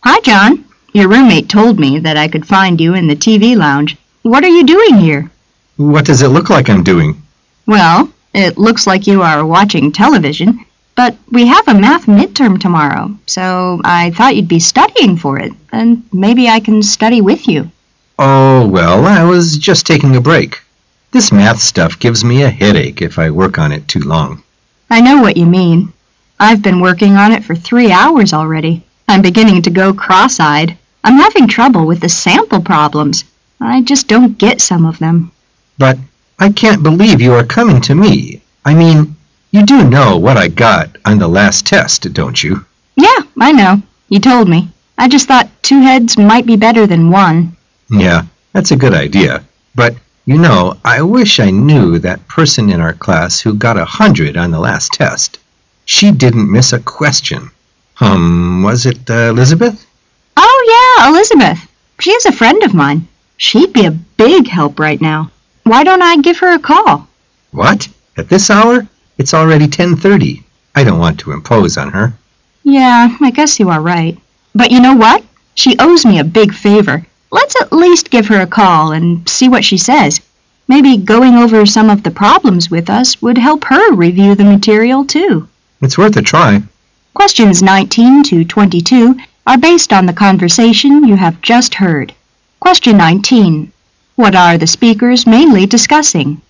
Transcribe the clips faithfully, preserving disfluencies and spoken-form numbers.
Hi, John. Your roommate told me that I could find you in the T V lounge. What are you doing here? What does it look like I'm doing? Well, it looks like you are watching television, but we have a math midterm tomorrow, so I thought you'd be studying for it, and maybe I can study with you. Oh, well, I was just taking a break. This math stuff gives me a headache if I work on it too long. I know what you mean. I've been working on it for three hours already. I'm beginning to go cross-eyed. I'm having trouble with the sample problems. I just don't get some of them. But I can't believe you are coming to me. I mean, you do know what I got on the last test, don't you? Yeah, I know. You told me. I just thought two heads might be better than one. Yeah, that's a good idea. But, you know, I wish I knew that person in our class who got a hundred on the last test. She didn't miss a question. Um, was it uh, Elizabeth? Oh, yeah, Elizabeth. She is a friend of mine. She'd be a big help right now. Why don't I give her a call? What? At this hour? It's already ten thirty. I don't want to impose on her. Yeah, I guess you are right. But you know what? She owes me a big favor. Let's at least give her a call and see what she says. Maybe going over some of the problems with us would help her review the material too. It's worth a try. Questions nineteen to twenty-two are based on the conversation you have just heard. Question nineteen. What are the speakers mainly discussing?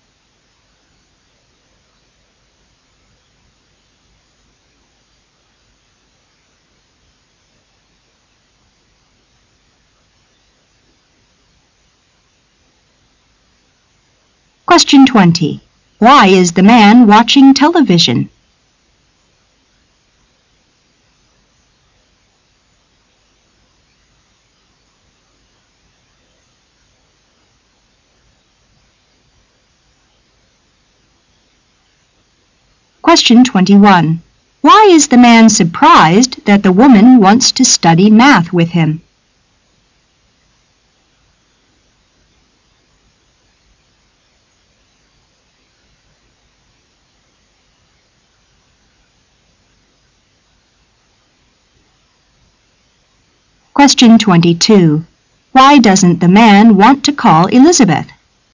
Question twenty. Why is the man watching television? Question twenty-one. Why is the man surprised that the woman wants to study math with him? Question twenty-two. Why doesn't the man want to call Elizabeth?